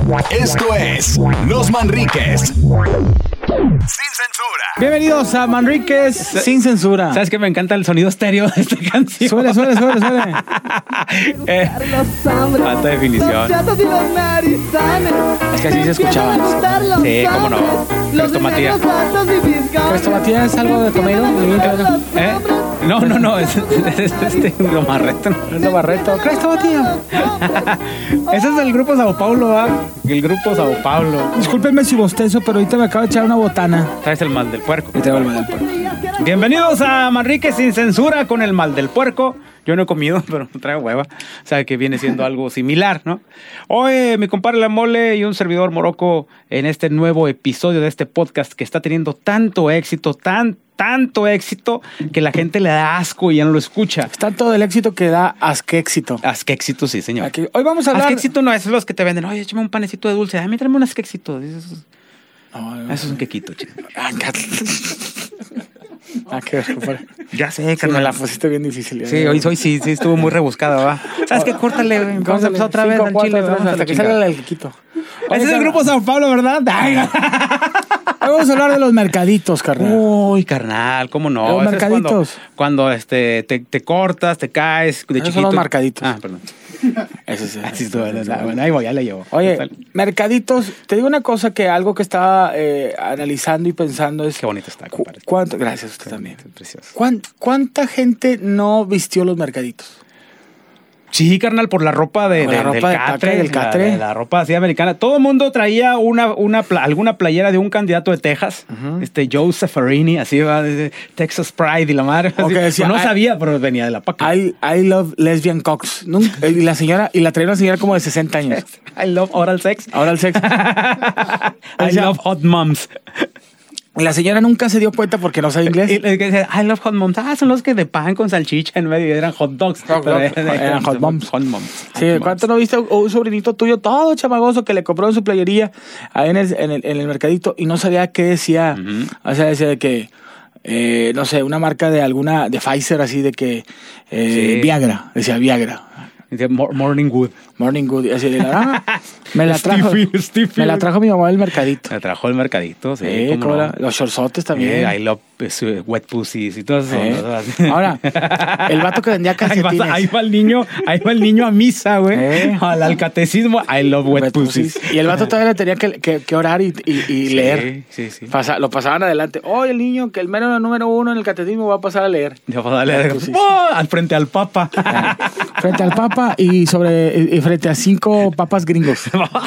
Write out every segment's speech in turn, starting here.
Esto es Los Manriques. Sin censura. Bienvenidos a Manriques sin censura. ¿Sabes qué? Me encanta el sonido estéreo de esta canción. Suele. Falta definición. Es que así se escuchaba. Sí, cómo no. Cresto Matías. ¿Cresto Matías es algo de comido? No. Es lo Barreto. Es lo Barreto. Cresto Matías. Ese es el grupo Sao Paulo, ¿va? El grupo Sao Paulo. Discúlpenme si bostezo, pero ahorita me acabo de echar una botana. Traes el mal del puerco. Y traigo el mal del puerco. Bienvenidos a Manrique sin censura con el mal del puerco. Yo no he comido, pero traigo hueva. O sea, que viene siendo algo similar, ¿no? Hoy mi compadre La Mole y un servidor Morocco en este nuevo episodio de este podcast que está teniendo tanto éxito, tanto éxito que la gente le da asco y ya no lo escucha. Es tanto del éxito que da asquéxito. Asquéxito, sí, señor. Aquí, hoy vamos a hablar... Asquéxito no, esos son los que te venden. Oye, échame un panecito de dulce. A mí tráeme un asquéxito. Eso es un quequito, chico. Qué ver. Ya sé, Sí, me la pusiste bien difícil. Sí, hoy sí estuvo muy rebuscada, va. ¿Sabes qué? Córtale, güey. Vamos a empezar otra vez al chile. Hasta que salga el quito. Ese es el grupo Sao Paulo, ¿verdad? Ay, vamos a hablar de los mercaditos, carnal. Uy, carnal, ¿cómo no? Los mercaditos. Cuando te cortas, te caes de Esos chiquito. son los mercaditos. Ah, perdón. Eso sí. Así estuvo. Bueno, ahí voy, ya le llevo. Oye, Total. mercaditos, te digo una cosa que algo que estaba analizando y pensando es... Qué bonito está, compadre. Gracias, usted también. Precioso. ¿Cuánta gente no vistió los mercaditos? Sí, carnal, por la ropa del Catre. La ropa así americana. Todo el mundo traía alguna playera de un candidato de Texas, Joe Zaffarini, así va, de Texas Pride y la madre. Okay, decía, no sabía, pero venía de la paca. I love lesbian cocks. Y la traía una señora como de 60 años. I love oral sex. Oral sex. I love hot moms. La señora nunca se dio cuenta porque no sabe inglés. Y le decía, I love hot moms. Son los que de pan con salchicha en medio. Eran hot dogs. Eran hot moms. Hot moms. Sí, ¿cuánto no viste un sobrinito tuyo todo chamagoso que le compró en su playería ahí en el mercadito y no sabía qué decía? O sea, decía de que, no sé, una marca de Pfizer así de que sí. Viagra. Decía Viagra. Morning Wood. Morning Wood. Así de me la trajo. Stiffy. Me la trajo mi mamá del mercadito. Me trajo el mercadito, sí. ¿Cómo no? Los shortsotes también. I love wet pussies y todo eso. Ahora, el vato que vendía calcetines. Ahí va el niño a misa, güey. Al catecismo. I love wet pussies. Y el vato todavía le tenía que orar y leer. Sí. Lo pasaban adelante. El niño, que el mero número 1 en el catecismo va a pasar a leer. Al frente al Papa. Frente al Papa y frente a 5 papas gringos.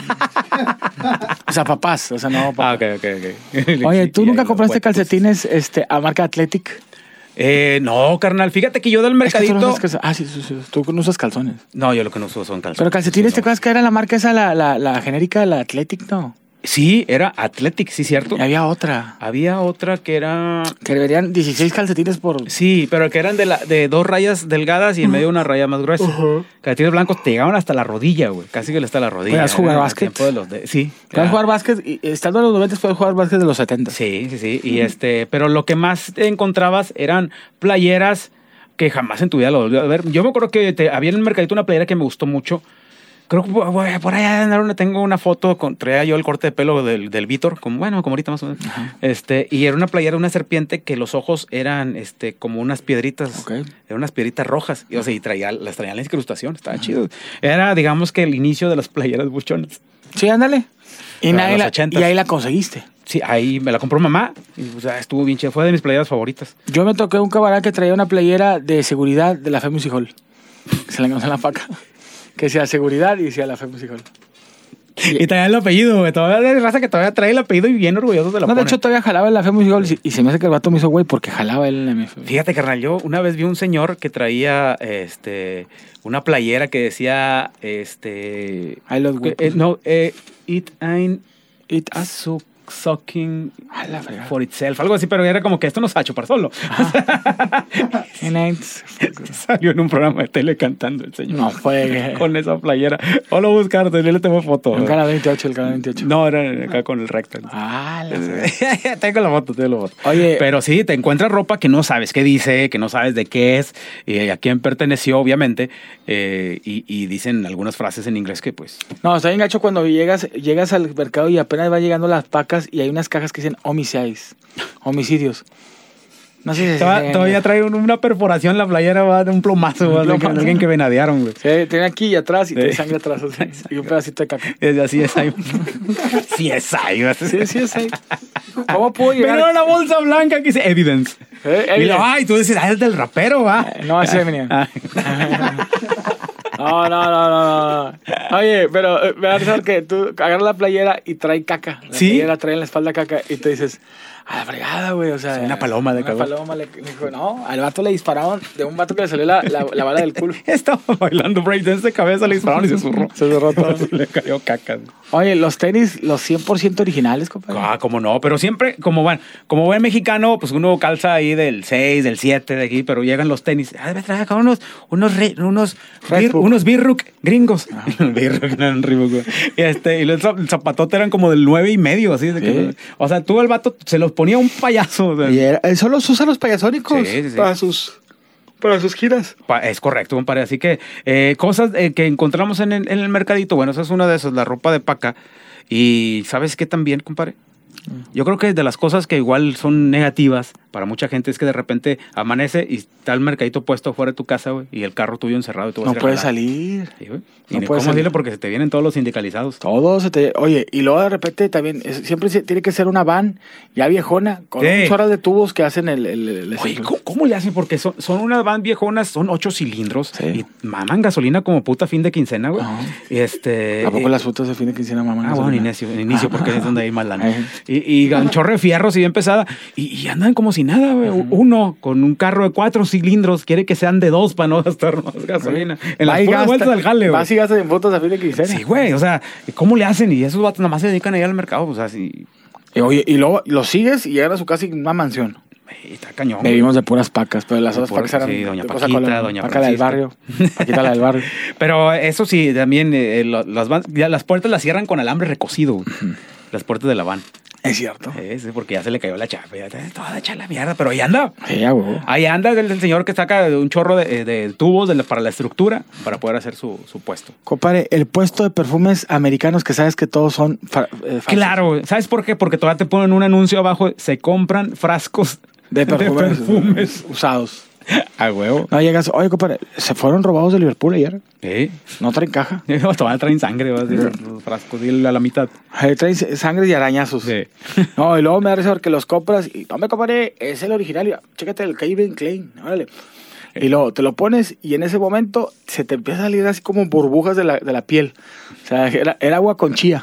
O sea, papás. O sea, no papás. Ok. Oye, ¿tú nunca compraste calcetines a marca Athletic? No, carnal. Fíjate que yo del mercadito... Sí. Tú no usas calzones. No, yo lo que no uso son calzones. Pero calcetines, ¿te acuerdas que era la marca esa, la genérica, la Athletic, no? Sí, era Athletic, sí, cierto. Y había otra. Que era... Que verían 16 calcetines por... Sí, pero que eran de 2 rayas delgadas y en medio una raya más gruesa. Calcetines blancos te llegaban hasta la rodilla, güey. Casi que hasta la rodilla. ¿Puedes jugar básquet? Sí. ¿Puedes jugar básquet? Y estando en los 90 puedes jugar básquet de los 70. Sí. Y pero lo que más te encontrabas eran playeras que jamás en tu vida lo volví a ver. Yo me acuerdo que había en el mercadito una playera que me gustó mucho. Creo que por allá tengo una foto, traía yo el corte de pelo del Víctor, como ahorita más o menos. Y era una playera de una serpiente que los ojos eran como unas piedritas, eran unas piedritas rojas. Y, las traían la incrustación, estaba chido. Era, digamos, que el inicio de las playeras buchonas. Sí, ándale. Y ahí la conseguiste. Sí, ahí me la compró mamá. Y, estuvo bien chida. Fue de mis playeras favoritas. Yo me toqué un camarada que traía una playera de seguridad de la Fe Music Hall. Se la encontré en la faca. Que decía seguridad y decía la Fe Music Hall. Y traía el apellido, güey. Todavía hay raza que todavía trae el apellido y bien orgulloso de la pone. De hecho, todavía jalaba en la Fe Music Hall y se me hace que el vato me hizo güey porque jalaba él en la MF. Fíjate, carnal, yo una vez vi un señor que traía una playera que decía I love güey. It ain't... It as so sucking A la fregada. for itself, algo así, pero era como que esto no se va a chupar solo. Salió en un programa de tele cantando el señor. No fue. Con esa playera. O lo buscaron, le tengo foto. El canal 28, el canal 28. No, era acá con el recto. Ah, la fregada. tengo la foto. Oye. Pero sí, te encuentras ropa que no sabes qué dice, que no sabes de qué es, a quién perteneció, obviamente, y dicen algunas frases en inglés que pues... No, está bien gacho cuando llegas al mercado y apenas van llegando las pacas y hay unas cajas que dicen homicidios. No sé si Todavía trae una perforación en la playera, va de un plomazo, va, de alguien que venadearon, güey. Sí, tiene aquí y atrás y tiene sangre atrás, o sea, y un pedacito de caca. Así es ahí. Sí es ahí. Sí es ahí. ¿Cómo puedo llegar? Pero una bolsa blanca que dice evidence. Y tú dices, es del rapero, va. No, ese venía. No. Oye, pero me va a pensar que tú agarras la playera y trae caca. La playera trae en la espalda caca y te dices, a la fregada, güey. O sea, una paloma de cagón. Una paloma le dijo, no, al vato le dispararon de un vato que le salió la bala del culo. Estaba bailando breakdance de cabeza, le dispararon y se zurró. Se zurró todo. Le cayó caca. Oye, los tenis, los 100% originales, compadre. Ah, cómo no, pero siempre, como buen mexicano, pues uno calza ahí del 6, del 7 de aquí, pero llegan los tenis. Debe traer acá unos Birruk gringos. Birruk, no, Reebok. Y el zapatote eran como del 9.5, así. De que, o sea, tú el vato se los ponía un payaso. Y eso los usan los payasónicos para sus giras. Es correcto, compadre. Así que cosas que encontramos en el mercadito, bueno, esa es una de esas, la ropa de paca. Y ¿sabes qué también, compadre? Yo creo que de las cosas que igual son negativas para mucha gente es que de repente amanece y está el mercadito puesto fuera de tu casa, güey, y el carro tuyo encerrado. Y tú vas no puedes salir. Sí, güey. No puedes salir porque se te vienen todos los sindicalizados. Oye, y luego de repente también, siempre tiene que ser una van ya viejona, con muchas horas de tubos que hacen Oye, ¿cómo le hacen? Porque son unas van viejonas, son 8 cilindros y maman gasolina como puta fin de quincena, güey. ¿A poco las putas de fin de quincena maman gasolina? Bueno, inicio porque es donde hay más lana. Y un chorro de fierros y bien pesada. Y andan como si nada, güey. Uno con un carro de 4 cilindros quiere que sean de 2 para no gastar más gasolina. En las puras vueltas del jale, güey. Vas y gastas en fotos a fin de quincena. Sí, güey. O sea, ¿cómo le hacen? Y esos vatos nada más se dedican a ir al mercado. O sea, sí. Oye, y luego los sigues y llegan a su casa y una mansión. Está cañón. Vivimos de puras pacas, pero las otras pacas eran... Sí, doña Paquita, doña Paca la del barrio. Paquita la del barrio. Pero eso sí, también las puertas las cierran con alambre recocido, güey. Las puertas de la van. Es cierto. Sí, porque ya se le cayó la chapa. Ya está toda hecha la mierda, pero ahí anda. Sí, güey. Ahí anda el señor que saca un chorro de tubos para la estructura para poder hacer su puesto. Compadre, el puesto de perfumes americanos que sabes que todos son falsos. Claro, ¿sabes por qué? Porque todavía te ponen un anuncio abajo, se compran frascos de perfumes usados. A huevo. No llegas, oye, compadre, ¿se fueron robados de Liverpool ayer? ¿Eh? No traen caja. Todavía traen sangre, vas a decir, los frascos, dile a la mitad. Traen sangre y arañazos. Sí. No, y luego me da risa porque los compras y, no me compadre, es el original. Y, chécate el Calvin Klein, órale. Y luego te lo pones y en ese momento se te empieza a salir así como burbujas de la piel. O sea, era agua con chía.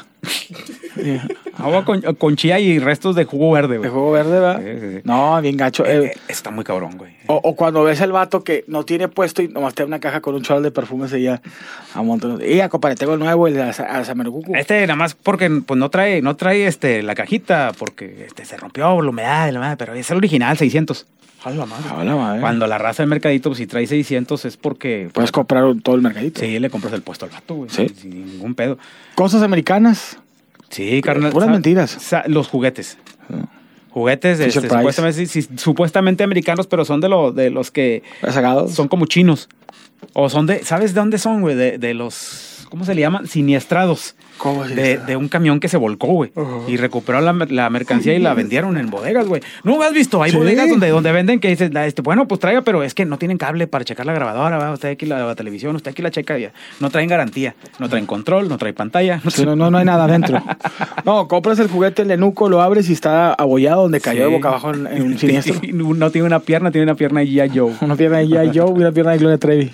Agua con chía y restos de jugo verde, güey. De jugo verde, ¿verdad? Sí. No, bien gacho. Está muy cabrón, güey. O cuando ves al vato que no tiene puesto y nomás te da una caja con un chorro de perfumes y ya a montón. Y ya, compadre, tengo el nuevo, el de Samercucu. Nada más porque pues no trae la cajita porque se rompió por la humedad, pero es el original, 600. Jala madre. Cuando la raza del mercadito, pues si trae 600 es porque... Puedes comprar todo el mercadito. Sí, le compras el puesto al vato, güey. Sí. Sin ningún pedo. Cosas americanas. Sí, carnal. Puras mentiras. Los juguetes. Juguetes supuestamente americanos, pero son de los que... Rezagados. Son como chinos. O son ¿sabes de dónde son, güey? De los... ¿Cómo se le llaman? Siniestrados. ¿Cómo es de un camión que se volcó, güey. Y recuperaron la mercancía y la vendieron en bodegas, güey. ¿No has visto? Hay bodegas donde venden que dicen, bueno, pues traiga, pero es que no tienen cable para checar la grabadora, ¿va? Usted aquí la televisión, usted aquí la checa. Ya. No traen garantía, no traen control, no traen pantalla. No hay nada adentro. No, compras el juguete, el Nenuco, lo abres y está abollado donde cayó de boca abajo en un siniestro. No tiene una pierna, tiene una pierna de G.I. Joe. Una pierna de G.I. Joe y una pierna de Gloria Trevi.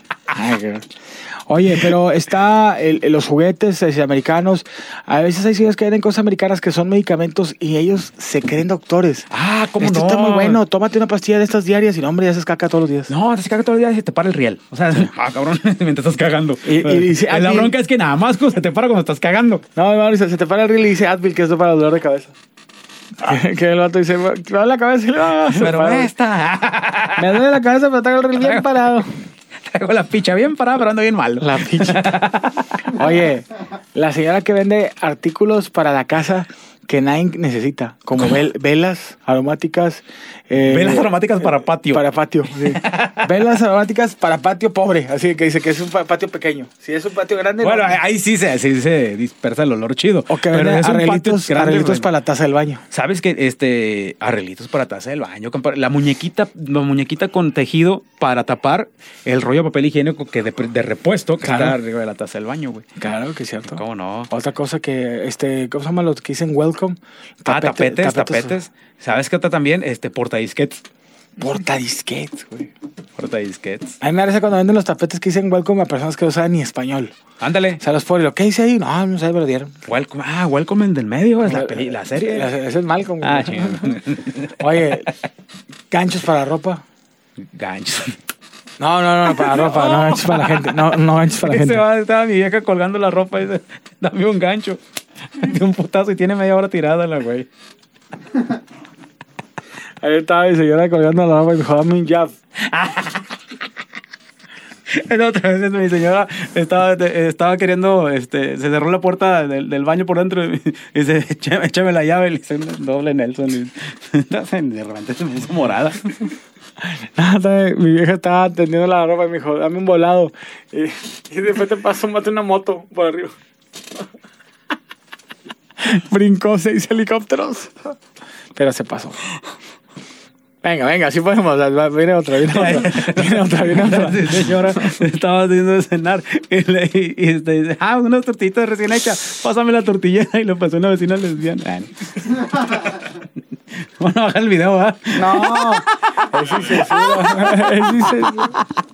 Oye, pero está los juguetes americanos. A veces hay ciudades que venden cosas americanas que son medicamentos y ellos se creen doctores. Ah, ¿cómo Esto no? está muy bueno. Tómate una pastilla de estas diarias y no, hombre, ya se caca todos los días. No, te se caga todos los días y se te para el riel. O sea, cabrón, mientras estás cagando. Y dice, la bronca es que nada más se te para cuando estás cagando. No, se te para el riel y dice Advil, que es para dolor de cabeza. Que el vato dice, me duele la cabeza y le va Pero esta. me duele la cabeza, pero traigo el reel bien parado. Traigo la picha bien parada, pero ando bien mal. La picha. Oye, la señora que vende artículos para la casa que nadie necesita, como velas aromáticas. Velas aromáticas para patio. Para patio, sí. Velas aromáticas para patio pobre, así que dice que es un patio pequeño. Si es un patio grande... Bueno, no. ahí sí se dispersa el olor chido. O que pero vende es un patio arreglitos, grande, arreglitos bueno. para la taza del baño. ¿Sabes qué? Arreglitos para taza del baño. La muñequita con tejido para tapar el rollo de papel higiénico que de repuesto que Claro. está arriba de la taza del baño, güey. Claro que es cierto. ¿Cómo no? Otra cosa que, ¿cómo se llama los que dicen welcome? Tapetes. ¿Sabes qué otra también? Portadisquetes. Portadisquetes, güey. Portadisquetes. A mí me parece cuando venden los tapetes que dicen welcome a personas que no saben ni español. Ándale. O sea, los ponen, ¿lo que dice ahí? No sé, me lo dieron. Welcome el del medio, es la serie. Ese es Malcolm. güey. Ah, chingón. Oye, ganchos para ropa. Ganchos. No, para ropa, no ganchos para la gente. No ganchos para la gente. Estaba mi vieja colgando la ropa y dice, dame un gancho. De un putazo y tiene media hora tirada la güey. Ahí estaba mi señora colgando la ropa y me dijo, dame un jab. Otra vez mi señora estaba queriendo, se cerró la puerta del baño por dentro y dice, échame la llave. Y le dice, doble Nelson. Y de repente se puso morada. Mi vieja estaba tendiendo la ropa y me dijo, dame un volado. Y después te pasó, mate una moto por arriba. Brincó 6 helicópteros. Pero se pasó. Venga, sí podemos. Viene otra. Sí, señora, estaba haciendo de cenar y dice, unas tortillitas recién hechas, pásame la tortillera, y le pasó a una vecina lesbiana. Bueno, baja el video, ¿va? No, es sin censura.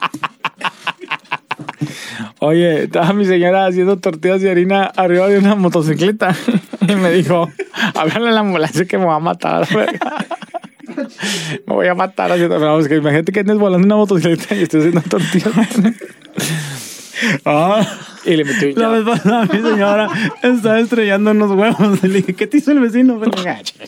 Oye, estaba mi señora haciendo tortillas de harina arriba de una motocicleta y me dijo, háblale a la ambulancia que me va a matar. Me voy a matar haciendo... Vamos, que imagínate que andes volando una motocicleta y estoy haciendo tortillas. Y le metí un La vez pasada mi señora estaba estrellando unos huevos. Y le dije, ¿qué te hizo el vecino? No,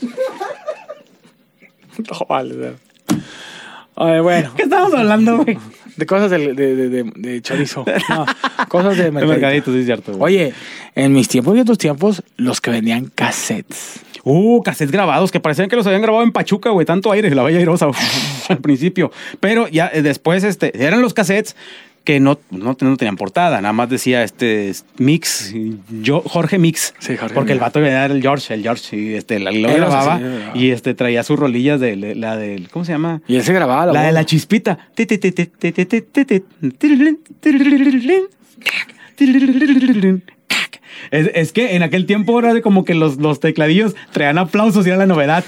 vale. Oye, bueno. ¿Qué estamos hablando, güey? De cosas de chorizo. No, cosas de mercadito. De mercadito, sí es cierto. Güey. Oye, en mis tiempos y en tus tiempos, los que vendían cassettes. Cassettes grabados que parecían que los habían grabado en Pachuca, güey. Tanto aire, la Bella Airosa al principio. Pero ya después eran los cassettes que no tenían portada. Nada más decía Mix, Jorge Mix. Sí, Jorge. Porque el vato era el George. Y lo grababa. Sí. Y traía sus rolillas de la del... ¿Cómo se llama? Y él se grababa La voz. de la chispita. Es que en aquel tiempo era de como que los tecladillos traían aplausos y era la novedad.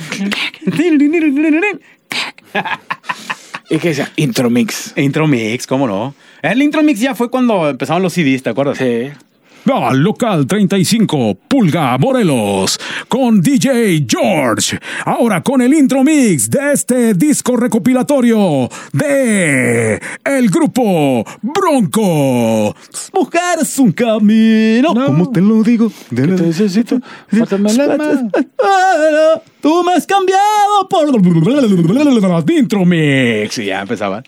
¿Y qué decía? Intro Mix. Intro Mix, ¿cómo no? El Intro Mix ya fue cuando empezaron los CDs, ¿te acuerdas? Sí. Local 35, Pulga, Morelos, con DJ George. Ahora con el intro mix de este disco recopilatorio de el grupo Bronco. Mujer es un camino. No. ¿Cómo te lo digo? ¿Qué te necesito? Fátame la mano. Tú me has cambiado por Intro mix. y ya empezaba.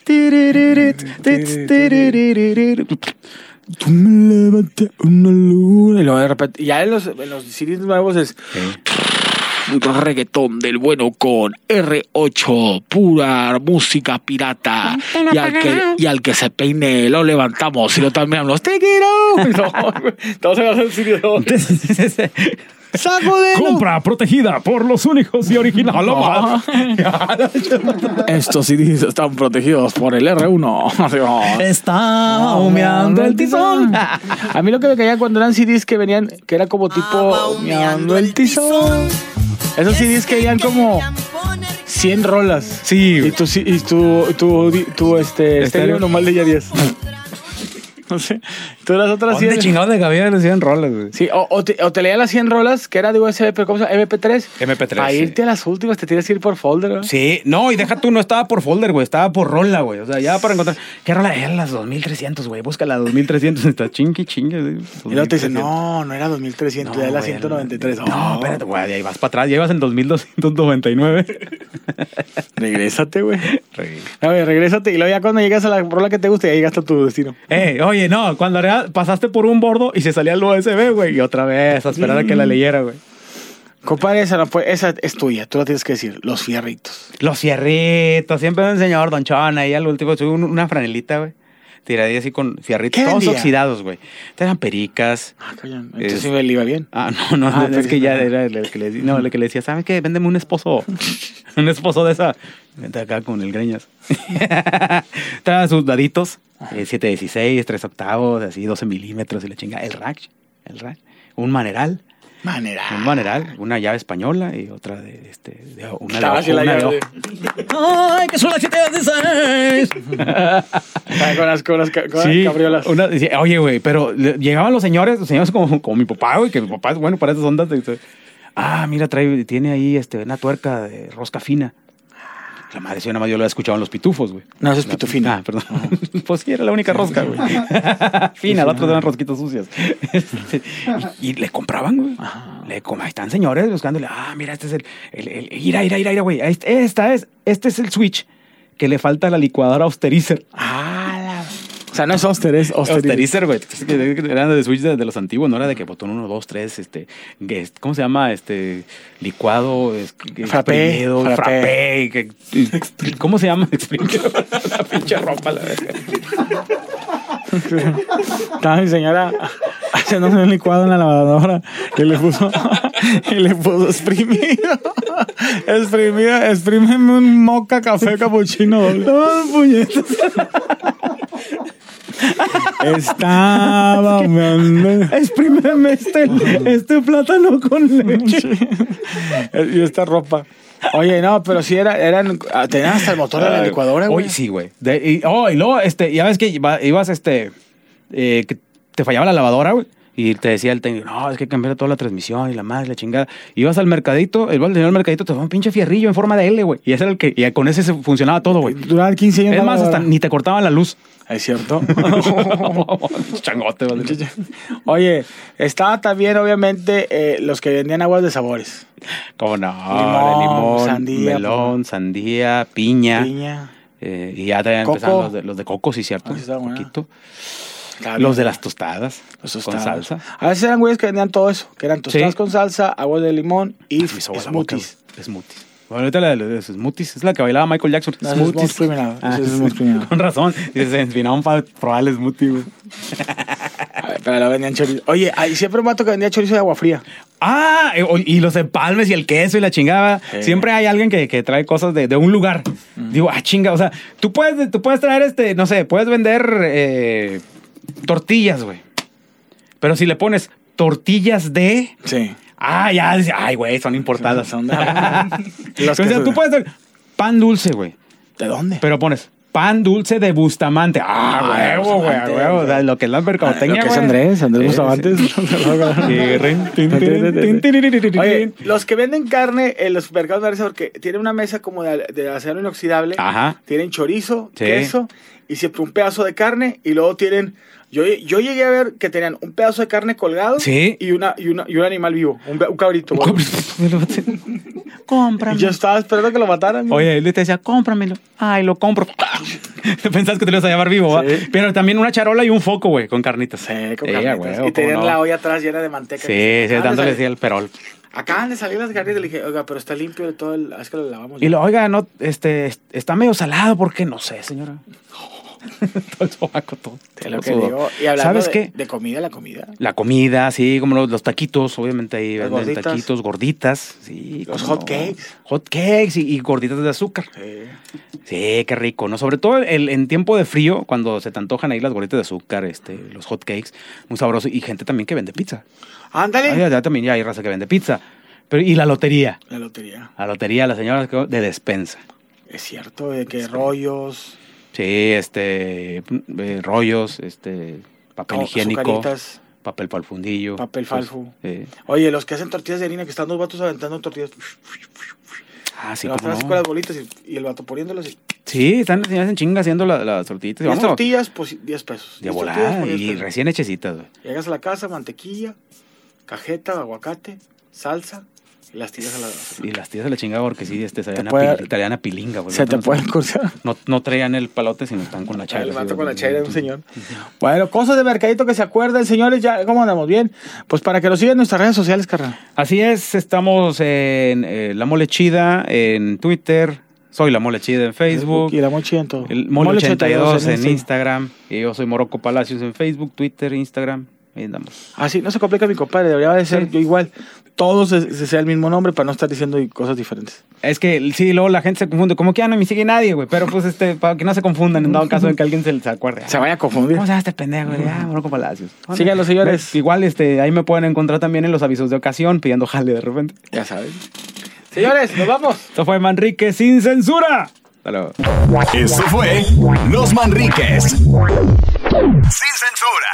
Tú me levanté una luna. Y luego de repente, ya en los CDs nuevos es reggaetón del bueno con R8, pura música pirata. Y al que se peine lo levantamos y lo también los te quiero. Todos se van a decir ¡sacudelo! Compra protegida por los únicos y originales. Estos CDs están protegidos por el R1. Está humeando el tizón. A mí lo que me caía cuando eran CDs que venían, que era como tipo humeando el tizón. Esos CDs que venían como 100 rolas. Sí. Y tu estéreo nomás leía 10. No sé. Tú las otras ¿Dónde 100. chingados de cabía le hacían rolas, güey? Sí, o te leías las 100 rolas, que era de USB, pero ¿cómo se llama? MP3. MP3, Para sí. irte a las últimas te tienes que ir por folder, ¿no? Sí, no, y deja tú, no estaba por folder, güey, estaba por rola, güey. O sea, ya para encontrar. ¿Qué rola? Eran las 2300, güey. Busca la 2300. Está chingue. Y luego te dicen, no era 2300, ya era 193. No, espérate, güey, ahí vas para atrás, ya ibas en 2299. Regrésate, güey. A ver, regrésate. Y luego ya cuando llegas a la rola que te gusta, ya llegaste a tu destino. Oye, no, cuando pasaste por un bordo y se salía el USB, güey, y otra vez a esperar a que la leyera, güey. Compadre, esa es tuya, tú la tienes que decir. Los fierritos. Los fierritos, siempre me enseñó Don Chon ahí al último, tuve una franelita, güey. Tiradilla así con fierritos, ¿Qué todos vendía? oxidados, güey. Eran pericas. Coño, entonces sí le iba bien. No, es que ya era el que le decía, no, el que le decía, ¿sabes qué? Véndeme un esposo. Un esposo de esa. Vente acá con el greñas. Trae sus daditos, 7/16, 3/8, así 12 milímetros y la chinga. El rack. Un maneral, una llave española y otra de una de Estaba así la una de llave. ¡Ay, que son las 7/16! Con las Sí, cabriolas. oye, güey, pero llegaban los señores como mi papá, güey, que mi papá es bueno para esas ondas. Mira, tiene ahí una tuerca de rosca fina. La madre, si nada más yo lo había escuchado en los pitufos, güey. No, eso es pitufina. Perdón. Pues sí, era la única rosca, güey. Fina, las otras eran rosquitas sucias. Y le compraban, güey. Ahí están señores buscándole. Mira, este es Ira, güey. Este es el switch que le falta a la licuadora Austerizer. O sea, no es Oster, es Austerizer, güey. Eran de switch de los antiguos, no era de que botón 1, 2, 3, ¿cómo se llama? Licuado, frappé. ¿Cómo se llama? Exprimido. La pinche ropa, la verdad. Estaba mi señora haciéndose un licuado en la lavadora y le puso exprimido. Exprímeme un moca café capuchino doble. No, puñetas. Estaba exprímeme este plátano con leche. Y esta ropa. Oye, no, pero sí tenían hasta el motor de la licuadora, güey. Oye, sí, güey. Y luego, ya ves que ibas, que te fallaba la lavadora, güey. Y te decía el técnico, no, es que cambiar toda la transmisión y la madre, la chingada. Ibas al mercadito, el señor del mercadito te daba un pinche fierrillo en forma de L, güey. Y ese era el que, y con ese funcionaba todo, güey. Duraba 15 años. Es más, hasta ni te cortaban la luz. Es cierto. Changote, güey. Oye, estaba también, obviamente, los que vendían aguas de sabores. ¿Cómo no? Limón, Sandía, melón, sandía, piña. Y ya te empezaron los de coco, sí, cierto. Sí, está un bueno. poquito. Claro. Los de las tostadas, con salsa. A veces eran güeyes que vendían todo eso, que eran tostadas Sí. con salsa, agua de limón y smoothies. Smoothies. Bueno, ahorita la de los smoothies es la que bailaba Michael Jackson. No, smoothies. Con razón. Y se empinaban para probar el smoothie, güey. Pero lo vendían chorizo. Oye, ahí siempre un vato que vendía chorizo de agua fría. Y los empalmes y el queso y la chingada. Sí. Siempre hay alguien que trae cosas de un lugar. Digo, chinga, o sea, tú puedes traer no sé, puedes vender tortillas, güey. Pero si le pones tortillas de... Sí. Ya, ay, güey, son importadas. Son de... O sea, tú puedes traer pan dulce, güey. ¿De dónde? Pero pones pan dulce de Bustamante. Huevo, güey, huevo. O sea, lo que es la mercadotecnia, Lo que es güey. Andrés Bustamante. Oye, los que venden carne en los supermercados me parece porque tienen una mesa como de acero inoxidable. Ajá. Tienen chorizo, Sí. queso y siempre un pedazo de carne y luego tienen... Yo llegué a ver que tenían un pedazo de carne colgado Sí. y un animal vivo, un cabrito. güey. Cómprame. Y yo estaba esperando que lo mataran. güey. Oye, él te decía, cómpramelo. Ay, lo compro. Pensás que te lo ibas a llevar vivo, ¿va? Sí. Pero también una charola y un foco, güey, con carnitas. Sí, con Sí, carnitas. güey, Y tenían ¿cómo no? la olla atrás llena de manteca. Sí, dándole así el perol. Acaban de salir las carnitas. Le dije, oiga, pero está limpio de todo el... Es que lo lavamos. Y oiga, no, está medio salado, ¿por qué? No sé, señora. Todo el sobaco, todo. Es lo que sudor. digo. Y hablando ¿Sabes de, qué? de comida, la comida. La comida, sí, como los taquitos, obviamente ahí Las venden gorditas. taquitos, gorditas, sí. Los cómo hot no. cakes. Hot cakes y gorditas de azúcar. Sí. Sí, qué rico, ¿no? Sobre todo en tiempo de frío, cuando se te antojan ahí las gorditas de azúcar, los hot cakes, muy sabroso. Y gente también que vende pizza. Ándale. Ya también ya hay raza que vende pizza. Pero, y la lotería. La lotería. La lotería, las señoras de despensa. Es cierto, de que rollos. Sí, rollos, papel higiénico, azucaritas, papel para el fundillo. papel falfo. Sí. Oye, los que hacen tortillas de harina, que están dos vatos aventando tortillas. Ah, sí, las cómo traes no. con las bolitas y el vato poniéndolas. Y Sí, están en chinga haciendo las tortillitas. 10 Vámonos. tortillas, pues 10 pesos. De 10 volada, tortillas por 10 y pesos. recién hechecitas, güey. Llegas a la casa, mantequilla, cajeta, aguacate, salsa y las tiras a la Y las tías de la chingada porque sí, traían puede- a pilinga, güey. Se te No, pueden cruzar. no traían el palote, sino están con la chaira. El así, vato güey. con la chaira de un señor. Bueno, cosas de mercadito que se acuerden, señores. Ya, ¿cómo andamos? Bien. Pues para que nos sigan en nuestras redes sociales, carnal. Así es, estamos en La Mole Chida en Twitter, soy La Mole Chida en Facebook, Y la mochi en todo. el Mole 82 en Instagram. Instagram, y yo soy Morocco Palacios en Facebook, Twitter, Instagram, ahí andamos. Ah, sí, no se complica mi compadre. Debería de ser Sí. yo igual. Todos se sea el mismo nombre para no estar diciendo cosas diferentes. Es que sí, luego la gente se confunde, como que ya no me sigue nadie, güey, pero pues para que no se confundan en dado caso de que alguien se acuerde. Se vaya a confundir. ¿Cómo se llama este pendejo? Ah, Morocco Palacios. Síganlo, señores. Igual ahí me pueden encontrar también en los avisos de ocasión pidiendo jale de repente. Ya saben. Señores, nos vamos. Esto fue Manrique sin censura. Hasta luego. Esto fue Los Manriques. Sin censura.